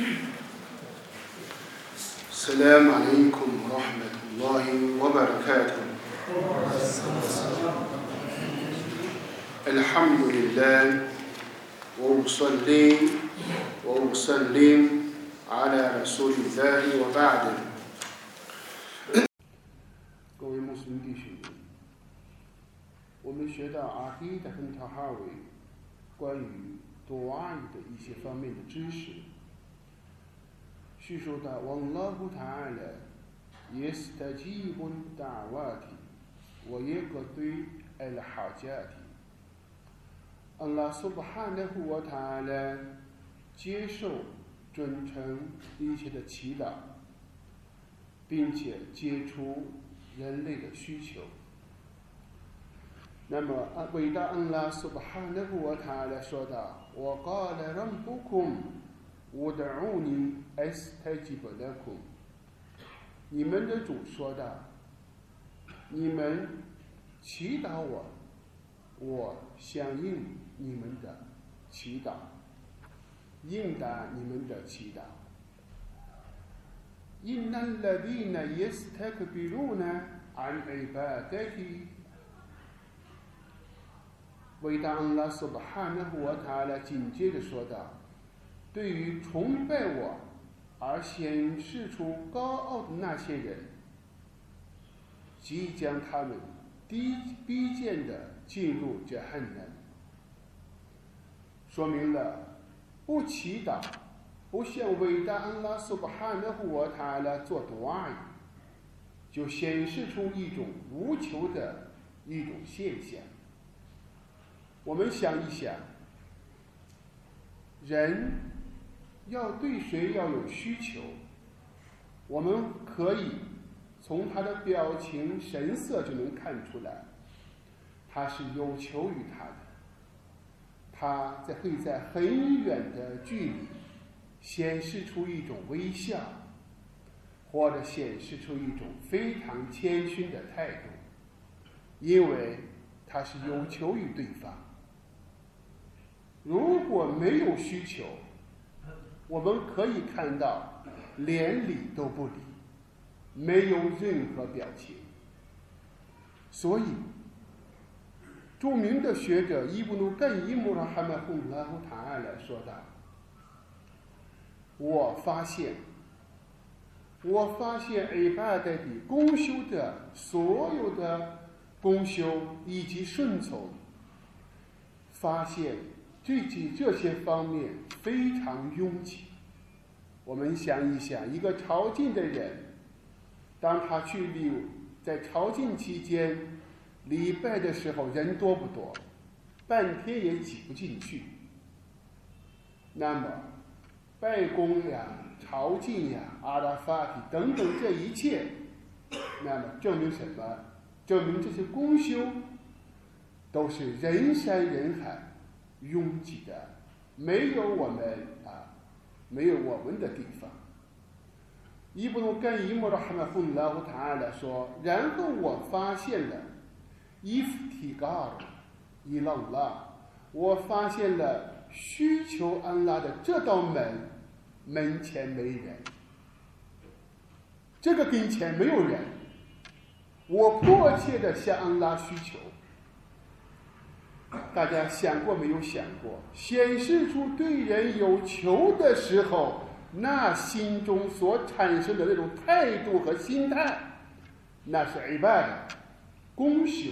السلام عليكم ورحمة الله وبركاته. الحمد لله وأصلي وأسلم على رسول الله وبعد。各位穆斯林弟兄，我们学到阿基达跟塔哈维关于杜阿的一些方面的知识。叙述到 والله تعالى يستجيب الدعوات ويقضي الحاجات。 Allah subhanahu wa ta'ala 接受准成一切的祈祷，并且解除人类的需求。那么伟大 Allah subhanahu wa ta'ala 说道 وقال ربكم ودعوني أستجب لكم。 你们的主说道，你们祈祷我，我响应你们的祈祷，应答你们的祈祷。إن الذين يستكبرون عن عبادتي。 伟大 Allah subhanahu wa ta'ala 紧接着说道，对于崇拜我而显示出高傲的那些人，即将他们逼渐地进入这恨难。说明了不祈祷，不向伟大安拉苏巴哈纳胡瓦塔拉做杜阿，就显示出一种无求的一种现象。我们想一想，人要对谁要有需求，我们可以从他的表情神色就能看出来，他是有求于他的。他会在很远的距离显示出一种微笑，或者显示出一种非常谦逊的态度，因为他是有求于对方。如果没有需求，我们可以看到连理都不理，没有任何表情。所以著名的学者伊布努干伊姆拉哈麦洪拉胡塔阿来说道，我发现伊巴代的公修的所有的公修以及顺从，发现这些方面非常拥挤。我们想一想，一个朝觐的人，当他在朝觐期间礼拜的时候，人多不多？半天也挤不进去。那么拜功呀、朝觐呀、阿拉法提等等这一切，那么证明什么？证明这些公修都是人山人海、拥挤的，没有我们的地方。伊布努干伊莫拉哈麦洪拉胡塔阿来说，然后我发现了伊夫提嘎尔伊朗拉，我发现了需求安拉的这道门前没人，这个跟前没有人，我迫切地向安拉需求。大家想过没有想过，显示出对人有求的时候，那心中所产生的那种态度和心态，那是ibadah公修。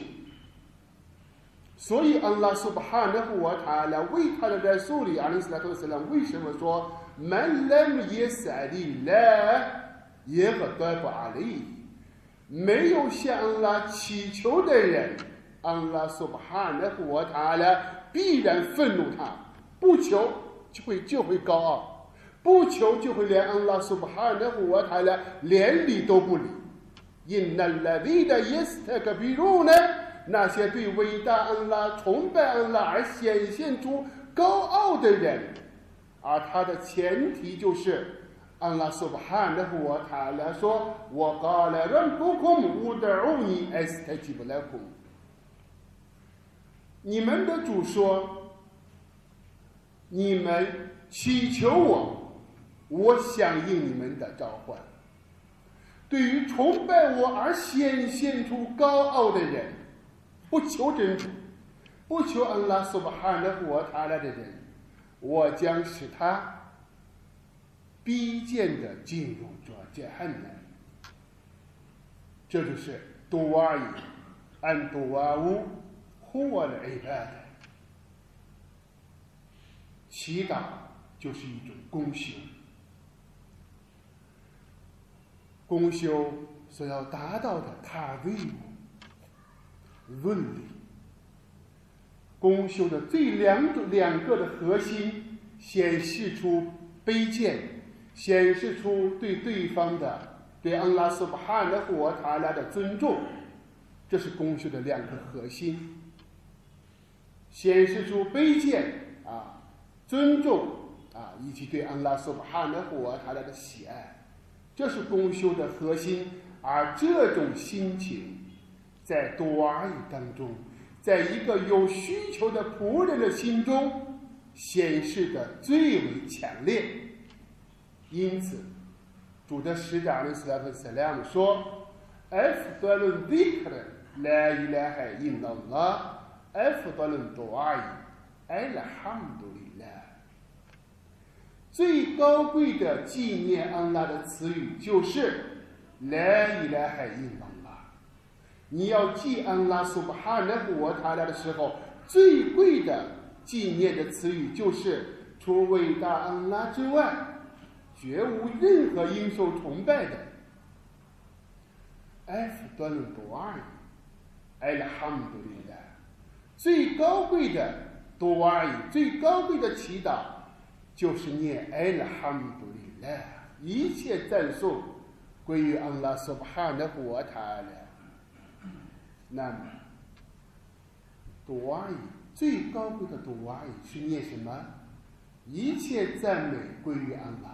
所以安拉苏巴哈纳胡瓦塔拉为他的rasul里阿里斯拉特斯拉为什么说 Man lam yas'alillah yaghdab alayhi， 没有向安拉祈求的人，安拉苏巴哈纳胡瓦塔拉必然愤怒他，不求就会高傲，不求就会连安拉苏巴哈纳胡瓦塔拉连理都不理。innal ladhina yastakbiruna，那些对伟大安拉、崇拜安拉而显现出高傲的人，而他的前提就是安拉苏巴哈纳胡瓦塔拉说：“我قال ربكم ودعوني أستجب لكم。”你们的主说：“你们祈求我， 我响应你们的召唤。对于崇拜我而显现出高傲的人，不求真主，不求安拉苏巴哈的我他来的人，我将使他逼贱的进入这Jahannam。这就是杜瓦伊安杜瓦乌呼瓦的ibad。祈祷就是一种功修，功修所要达到的塔维姆伦理，功修的这两个的核心，显示出卑贱，显示出对对方的对安拉苏巴哈纳胡瓦塔拉的尊重，这是功修的两个核心，显示出卑贱尊重以及对安拉苏巴哈纳胡瓦塔拉的喜爱，这是功修的核心。而这种心情在杜阿伊当中，在一个有需求的仆人的心中显示的最为强烈。因此主的使者阿里斯拉特萨拉姆说 أفضل الذكر لا إله إلا الله أفضل الدعاء الحمد لله。 最高贵的纪念安拉的词语就是La ilaha illallah。 你要记安拉苏巴哈纳胡瓦塔拉的时候，最贵的纪念的词语就是除伟大安拉之外，绝无任何应受崇拜的。Afdal du'a alhamdulillah， 最高贵的 du'a， 最高贵的祈祷就是念 alhamdulillah， 一切赞颂归于安拉苏巴哈纳胡瓦塔拉。那么du'a最高贵的du'a是念什么？一切赞美归于安拉。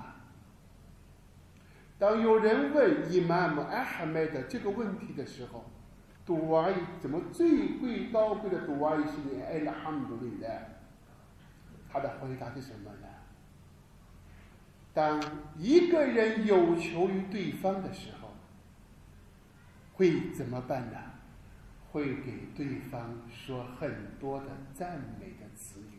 当有人问伊玛目阿哈迈的这个问题的时候，du'a怎么最高贵的du'a是念 alhamdulillah？ 他的回答是什么呢？当一个人有求于对方的时候，会怎么办呢？会给对方说很多的赞美的词语，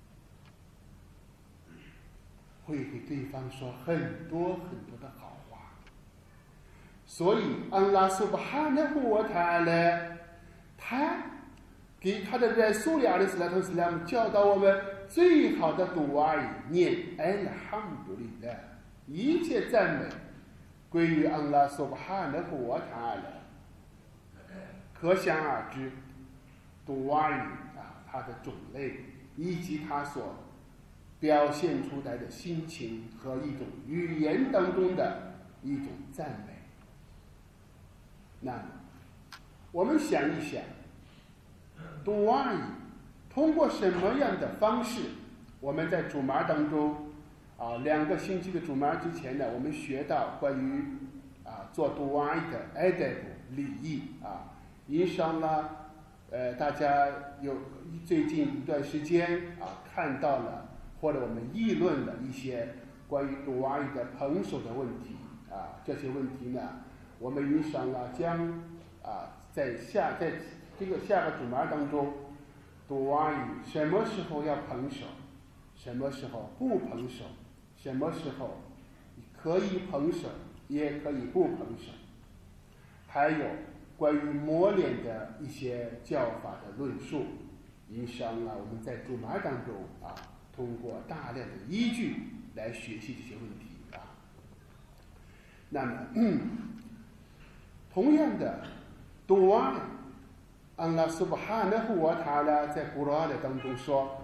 会给对方说很多的好话。所以安拉苏巴哈纳胡瓦塔拉他给他的在苏里阿里斯拉特斯拉姆教导我们最好的du'a念 alhamdulillah， 一切赞美归于安拉苏巴哈纳胡瓦塔拉。可想而知du'a它的种类以及它所表现出来的心情和一种语言当中的一种赞美。那么我们想一想du'a通过什么样的方式？我们在主麻当中2个星期的主麻之前呢，我们学到关于做du'a的 adab 礼仪因上了大家有最近一段时间看到了或者我们议论了一些关于du'a的捧手的问题这些问题呢，我们因上了将在这个下个主麻当中du'a什么时候要捧手，什么时候不捧手，什么时候可以捧手也可以不捧手，还有关于抹脸的一些教法的论述，因上我们在主麻当中通过大量的依据来学习这些问题那么同样的du'a安拉苏巴哈纳胡瓦塔拉在古兰当中说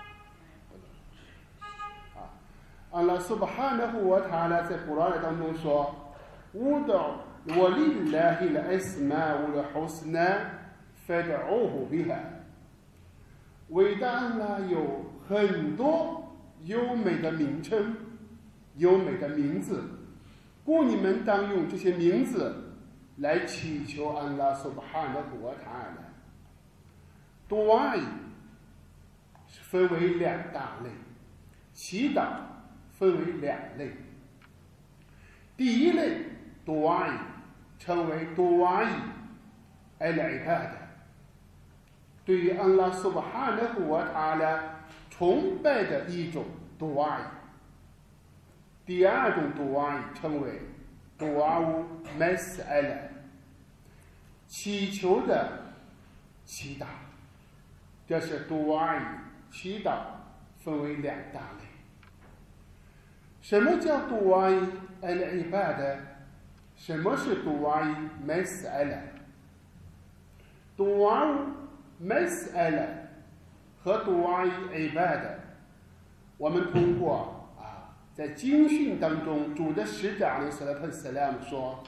安拉苏巴哈纳胡瓦塔拉在古兰当中说وَلِلَّهِ الْأَسْمَاءُ الْحُسْنَى فَادْعُوهُ بِهَا。 伟大安拉有很多优美的名称，优美的名字，故你们当用这些名字来祈求安拉苏巴哈纳胡瓦塔拉。du'a分为2大类，祈祷分为2类。 第一类杜阿伊称为杜阿伊al-ibada，对于安拉苏巴哈纳胡瓦塔拉崇拜的一种杜阿伊。第二种杜阿伊称为杜阿乌麦斯艾拉，祈求的祈祷。这是杜阿伊祈祷分为两大类。什么叫杜阿伊al-ibada？什么是杜阿伊麦斯艾拉？杜阿乌麦斯艾拉和杜阿伊 ibada， 我们通过在经训当中，主的使者阿里斯拉特斯拉姆说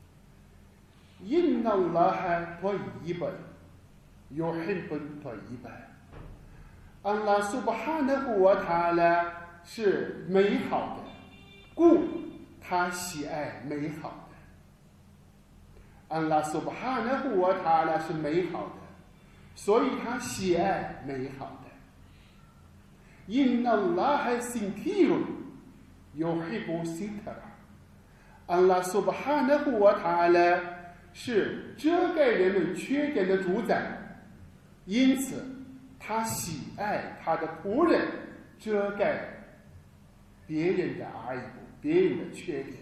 Inna Allaha tayyiban yuhibbul tayyiban， 安拉苏巴哈纳胡瓦塔拉是美好的，故他喜爱美好的。安拉苏巴哈纳胡瓦塔拉是美好的，所以他喜爱美好的。Inna Allaha sitirun yuhibbu sitara， 安拉苏巴哈纳胡瓦塔拉是遮盖人们缺点的主宰，因此他喜爱他的仆人遮盖别人的aibu，别人的缺点。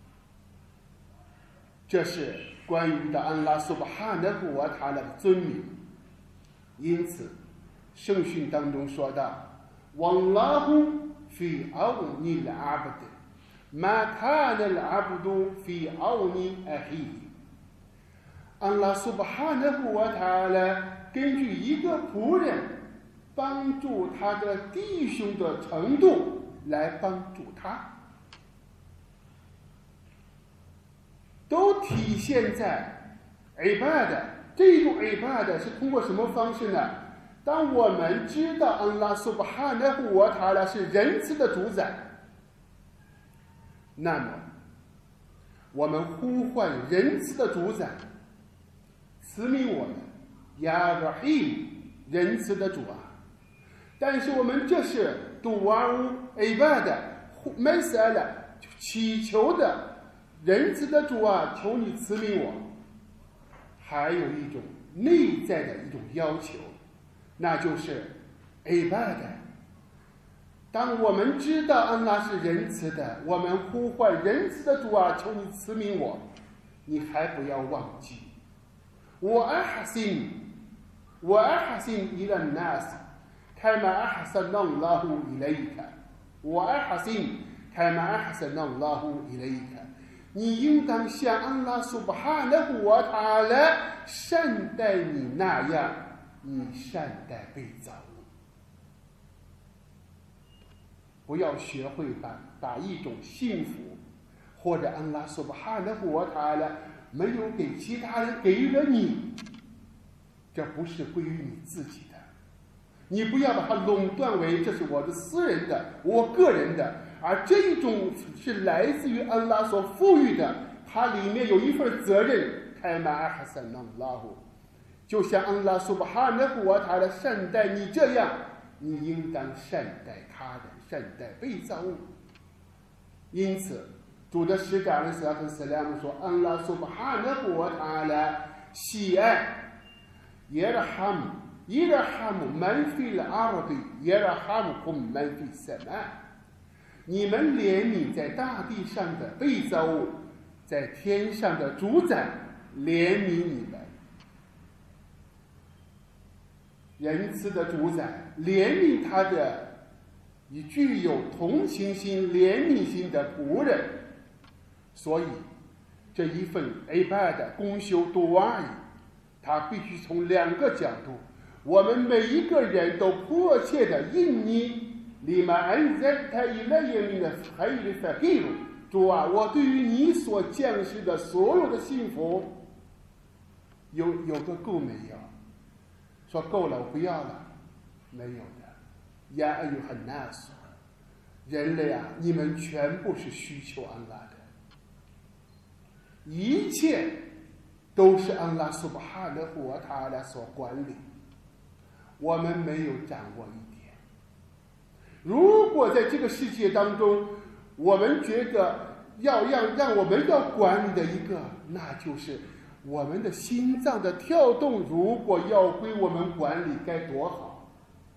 这是关于的安拉苏巴哈纳胡瓦塔拉的尊名。因此圣训当中说到 Wallahu fi awni al-abd ma kana al-abdu fi awni ahihi， 安拉苏巴哈纳胡瓦塔拉根据一个仆人帮助他的弟兄的程度来帮助他，都体现在 ibada。 这种 ibada 是通过什么方式呢？当我们知道安拉苏巴哈纳胡瓦塔拉是仁慈的主宰，那么我们呼唤仁慈的主宰慈悯我们，呀拉希仁慈的主啊！但是我们这是杜阿乌 ibada 麦斯艾拉祈求的仁慈的主啊，求你慈悯我。还有一种内在的一种要求，那就是 ibada。 当我们知道安拉是仁慈的，我们呼唤仁慈的主啊，求你慈悯我，你还不要忘记我ahsin ila an-nas kama ahsana Allahu ilayka， 我ahsin kama ahsana Allahu ilayka， 你应当像安拉苏巴哈纳胡瓦塔拉善待你那样，你善待被造物。不要学会把一种幸福或者安拉苏巴哈纳胡瓦塔拉没有给其他人，给予了你，这不是归于你自己的，你不要把它垄断为这是我的私人的，我个人的，而这一种是来自于安拉所赋予的，它里面有一份责任。开马阿哈萨纳拉胡，就像安拉苏巴哈纳胡瓦塔拉善待你这样，你应当善待他人，善待被造物。因此主的使者阿里斯拉特斯拉姆说，安拉苏巴哈纳胡瓦塔拉喜爱耶拉哈姆曼菲了阿拉比耶拉哈姆库曼菲萨曼，你们怜悯在大地上的被造物，在天上的主宰怜悯你们。仁慈的主宰怜悯他的以具有同情心怜悯心的仆人，所以这一份 ibada 公修杜阿伊，它必须从两个角度，我们每一个人都迫切的印尼里马安在他以来也明的还有的黑路，主啊，我对于你所降世的所有的幸福有个够没有？说够了，我不要了，没有的。呀，哎呦，很难说，人类啊，你们全部是需求安拉的，一切都是安拉苏巴哈纳胡瓦塔拉所管理，我们没有掌握一点。如果在这个世界当中，我们觉得让我们要管理的一个，那就是我们的心脏的跳动，如果要归我们管理，该多好！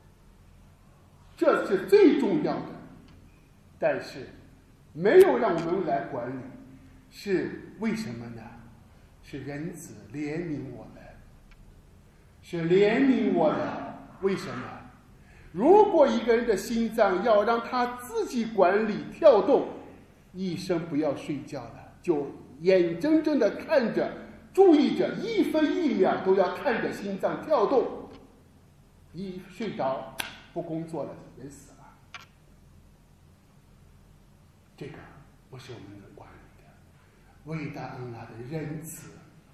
这是最重要的。但是没有让我们来管理，是为什么呢？是仁慈怜悯我们，是怜悯我们。为什么？如果一个人的心脏要让他自己管理跳动，一生不要睡觉了，就眼睁睁地看着，注意着，一分一秒都要看着心脏跳动。一睡着不工作了，人死了。这个不是我们能管理的。伟大恩拉的仁慈，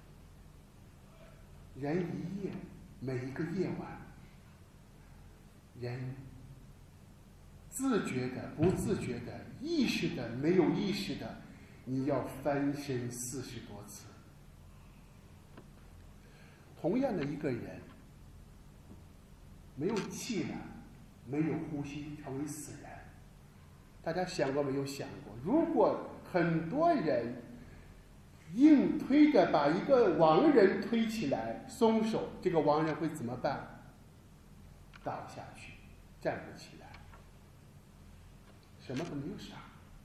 人一夜，每一个夜晚，人自觉的、不自觉的、意识的、没有意识的，你要翻身40多次。同样的一个人，没有气了，没有呼吸，成为死人。大家想过没有想过，如果很多人硬推着把一个亡人推起来，松手，这个亡人会怎么办？倒下去，站不起来，什么都没有啥，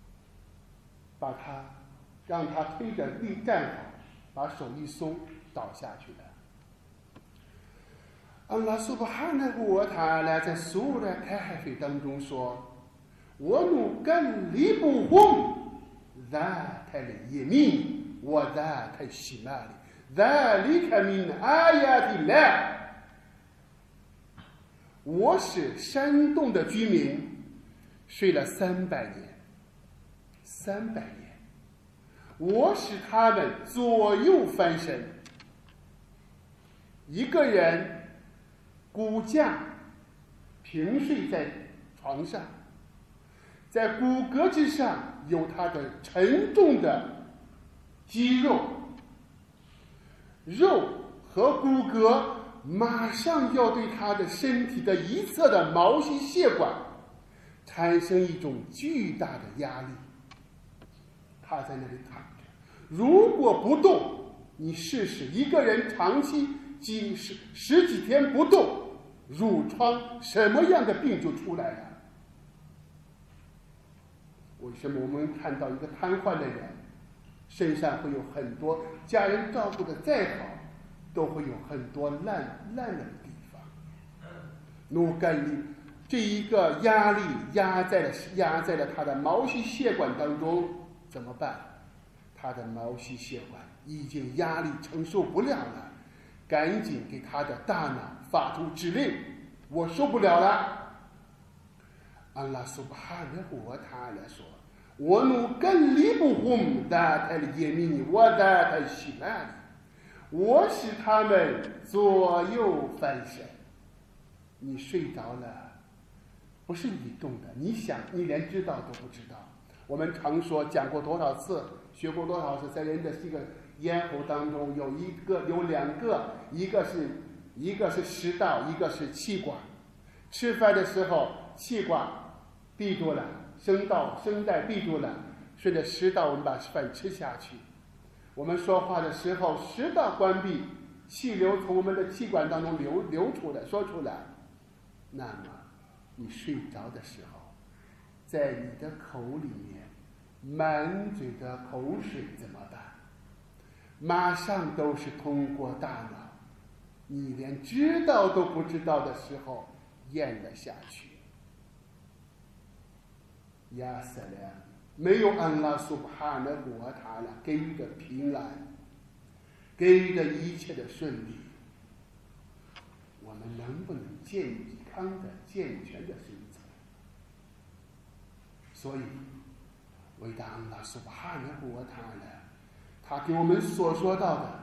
让他推着站好，把手一松，倒下去了。安拉苏巴哈纳胡瓦塔拉在苏拉开海费当中说：“我努根里布轰，那太了耶密，我那太西马里，那里开明阿亚的来。”我使山洞的居民睡了300年，300年，我使他们左右翻身。一个人骨架平睡在床上，在骨骼之上有他的沉重的肌肉，肉和骨骼马上要对他的身体的一侧的毛细血管产生一种巨大的压力。他在那里躺着，如果不动，你试试一个人长期十几天不动，褥疮什么样的病就出来了。为什么我们看到一个瘫痪的人身上会有很多，家人照顾的再好，都会有很多烂的地方。努干力这一个压力压在了他的毛细血管当中，怎么办？他的毛细血管已经压力承受不了了，赶紧给他的大脑发出指令：我受不了了。安拉苏巴哈纳胡瓦塔拉说：“我努根里布轰达泰的耶米尼，我达泰西马里。”我使他们左右翻身。你睡着了，不是你动的，你想，你连知道都不知道。我们常说，讲过多少次，学过多少次，在人的这个咽喉当中有2个，一个是食道，一个是气管。吃饭的时候，气管闭住了，声带闭住了，顺着食道我们把饭吃下去。我们说话的时候，食道关闭，气流从我们的气管当中流出来，说出来。那么你睡着的时候，在你的口里面满嘴的口水怎么办？马上都是通过大脑，你连知道都不知道的时候咽了下去。呀塞拉，没有安拉苏巴哈纳胡瓦塔拉给予的平安，给予的一切的顺利，我们能不能健康的、健全的生存？所以，伟大安拉苏巴哈纳胡瓦塔拉，他给我们所说到的，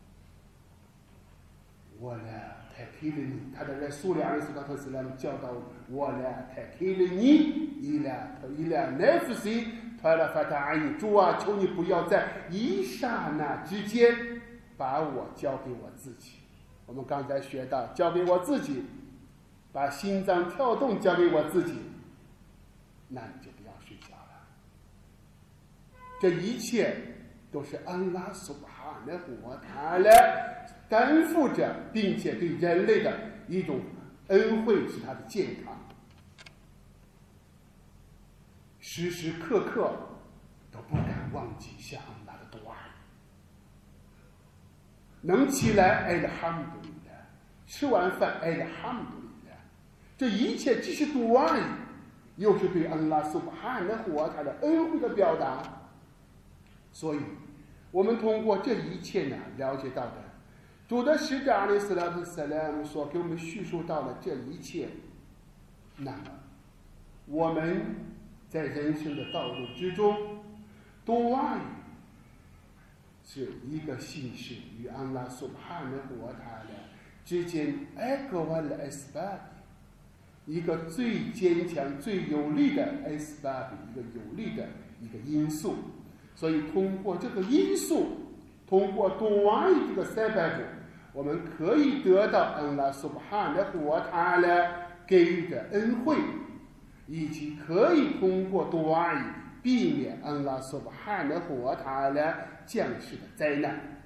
我来太给了你，他的苏里阿里斯卡特斯拉姆教导我来太给了你。伊拉奈夫西，他来发他阿姨，主啊，求你不要在一刹那之间把我交给我自己。我们刚才学到，交给我自己，把心脏跳动交给我自己，那你就不要睡觉了。 这一切都是安拉苏巴哈纳胡瓦塔拉担负着，并且对人类的一种恩惠，使他的健康，时时刻刻都不敢忘记向安拉的杜阿。能起来艾拉哈姆杜里拉，吃完饭艾拉哈姆杜里拉，这一切既是杜阿，又是对安拉苏巴哈纳胡瓦塔拉恩惠的表达。所以我们通过这一切呢，了解到的主的使者阿里斯拉特萨拉姆所给我们叙述到了这一切。那么我们在人生的道路之中，杜阿是一个信使与安拉苏巴哈纳胡瓦塔拉之间埃格瓦的埃斯巴比，一个最坚强最有力的埃斯巴比，一个有力的一个因素。所以通过这个因素，通过杜阿这个塞拜布，我们可以得到安拉苏巴哈纳胡瓦塔拉给予的恩惠，以及可以通过杜阿避免安拉苏巴哈纳胡瓦塔拉降世的灾难。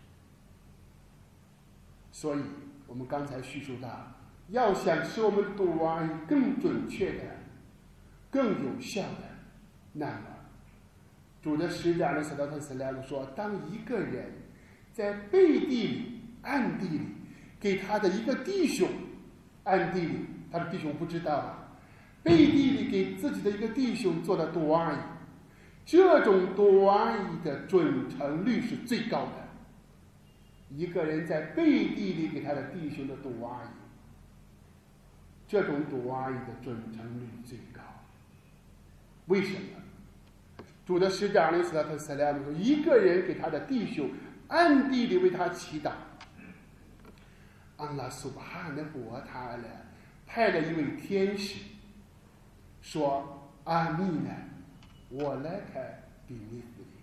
所以我们刚才叙述到，要想使我们杜阿更准确的、更有效的，那么主的使者阿里·萨拉特·斯莱姆说，当一个人在背地里、暗地里给他的一个弟兄，暗地里他的弟兄不知道啊，背地里给自己的一个弟兄做了杜阿，这种杜阿的准成率是最高的。一个人在背地里给他的弟兄的杜阿，这种杜阿的准成率最高。为什么？主的使者阿里斯拉特萨拉姆说，一个人给他的弟兄暗地里为他祈祷，安拉苏巴哈纳胡瓦塔拉派了一位天使说，阿米呢，我来开比尼斯里，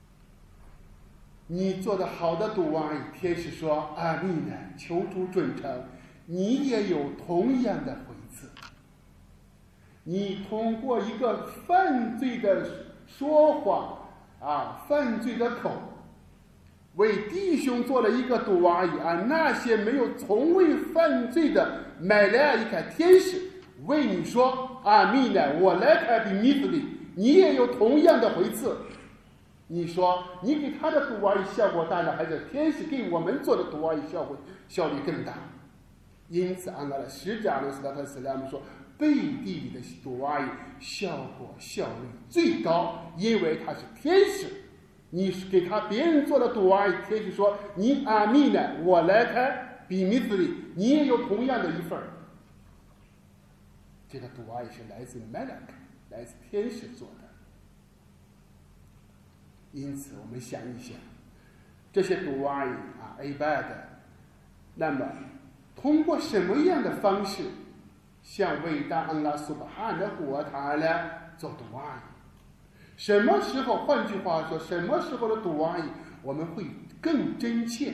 你做的好的杜阿。天使说，阿米呢，求主准成，你也有同样的回赐。你通过一个犯罪的说谎犯罪的口，为弟兄做了一个杜阿那些没有从未犯罪的买来一个天使为你说，阿米呢，我来开比尼斯里，你也有同样的回赐。你说你给他的杜阿效果大呢，还是天使给我们做的杜阿效率更大？因此安拉的使者阿里斯拉特斯拉姆说，背地里的杜阿效率最高，因为他是天使。你给他别人做的杜阿，天使说，你阿米呢，我来开比米斯里，你也有同样的一份。这个杜阿是来自 Malak， 来自天使做的。因此我们想一想，这些杜阿Ibad， 那么通过什么样的方式向伟大安拉苏巴哈纳胡瓦塔拉做杜阿？什么时候，换句话说，什么时候的杜阿我们会更真切？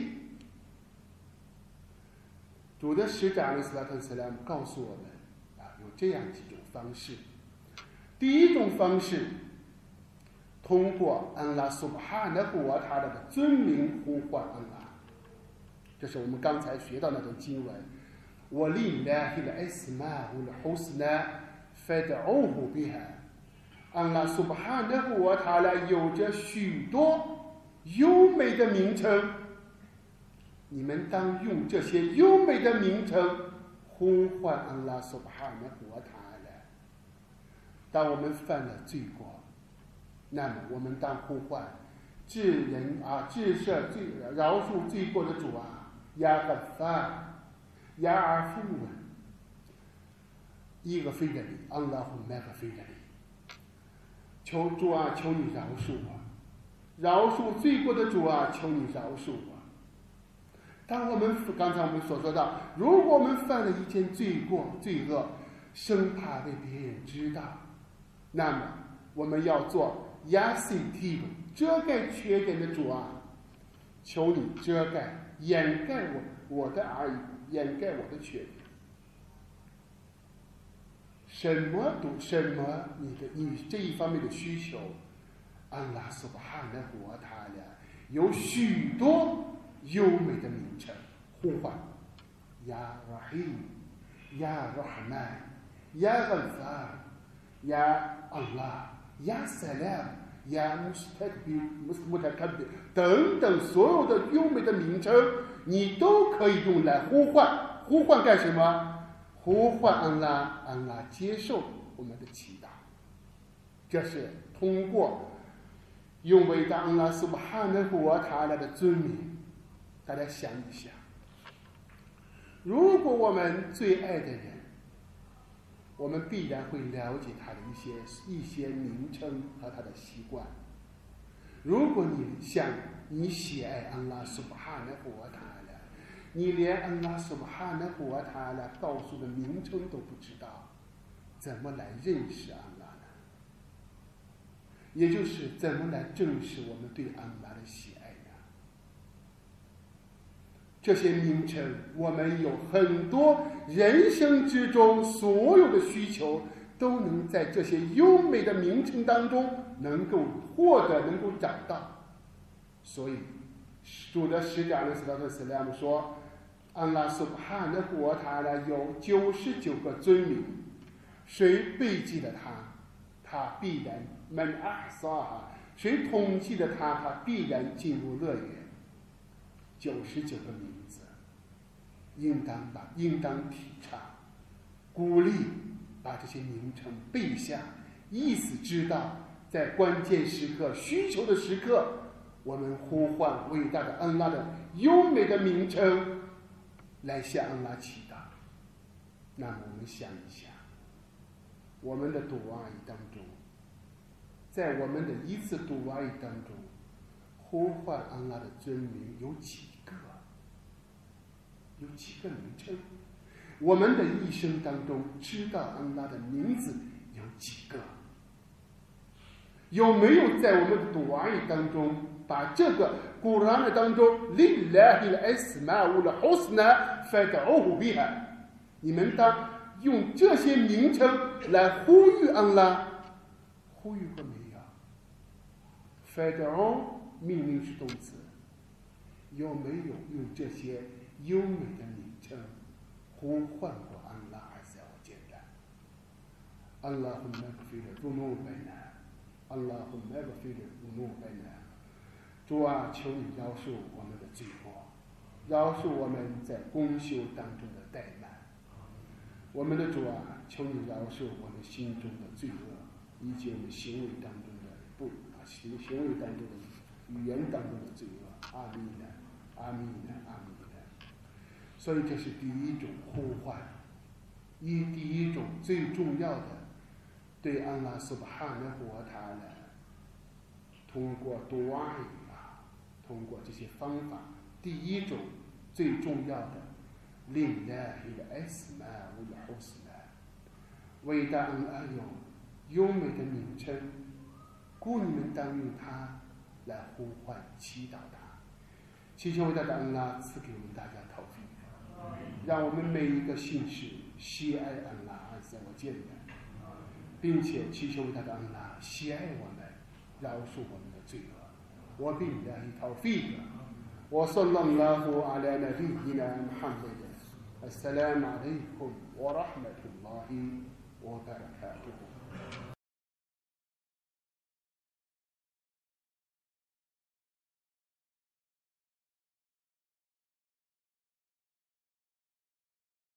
主的使者阿里斯拉特斯拉姆告诉我们有这样几种方式。第一种方式，通过安拉苏巴哈纳胡瓦塔拉的尊名呼唤安拉，这是我们刚才学到那种经文，وَلِلَّهِ الْأَسْمَاءُ الْحُسْنَى فَادْعُوهُ بِهَا。安拉苏巴哈纳胡瓦塔拉有着许多优美的名称，你们当用这些优美的名称呼唤安拉苏巴哈纳胡瓦塔拉。当我们犯了罪过，那么我们当呼唤至赦罪饶恕罪过的主呀格法呀阿夫文，一个非的你，安拉胡麦个非的你。求主求你饶恕我，饶恕罪过的主求你饶恕我。当我们刚才我们所说到，如果我们犯了一件罪恶，生怕被别人知道，那么我们要做亚西提遮盖缺点的主求你遮盖掩盖我的而已，掩盖我的缺点。什么你这一方面的需求， 安拉苏巴哈纳胡瓦塔拉有许多优美的名称呼唤，呀拉希，呀拉哈曼，呀格法，呀安拉，呀萨拉，呀穆塔卡比等等所有的优美的名称，你都可以用来呼唤。呼唤干什么？呼唤安拉，安拉接受我们的祈祷。这是通过用伟大安拉苏巴哈纳胡瓦塔拉的尊名。大家想一想，如果我们最爱的人，我们必然会了解他的一些名称和他的习惯。如果你喜爱安拉苏巴哈纳胡瓦塔拉，你连安拉苏巴哈纳胡瓦塔拉告诉的名称都不知道，怎么来认识安拉呢？也就是怎么来证实我们对安拉的喜爱呢？这些名称，我们有很多人生之中所有的需求，都能在这些优美的名称当中能够获得，能够找到。所以主的使者阿里斯拉特斯拉姆说，安拉苏巴哈纳胡瓦塔拉有99个尊名，谁背记了他必然门阿萨哈，谁统计了他必然进入乐园。99个名字，应当提倡，鼓励把这些名称背下，意思知道，在关键时刻、需求的时刻，我们呼唤伟大的安拉的优美的名称，来向安拉祈祷。那么我们想一想，我们的读阿语当中，在我们的一次读阿语当中，呼唤安拉的尊名有几个？有几个名称？我们的一生当中知道安拉的名字有几个？有没有在我们的读阿语当中把这个古兰的当中 Lillahi al-asma'ul husna fad'uhu biha， 你们当用这些名称来呼吁安拉，呼吁过没有？fad'u 命令是动词，有没有用这些优美的名称呼唤过安拉azza wa jalla？ Allahumma ighfir dhunubana， Allahumma ighfir dhunubana， 主啊，求你饶恕我们的罪过，饶恕我们在公修当中的怠慢。我们的主啊，求你饶恕我们心中的罪恶，以及我们行为当中的行为当中的语言当中的罪恶。阿弥呢，阿弥呢，阿弥呢。所以这是第一种呼唤，第一种最重要的，对安拉苏巴哈纳胡瓦塔拉通过读阿语通过这些方法，第一种最重要的，Lillahi al-asma'ul husna， 伟大安拉有优美的名称，故你们当用它来呼唤祈祷他。祈求伟大的安拉赐给我们大家逃避，让我们每一个信士喜爱安拉azza wa jalla，并且祈求伟大的安拉喜爱我们，饶恕我们的罪恶。وبالله توفيق وصلى الله على نبينا محمد. السلام عليكم ورحمة الله وبركاته.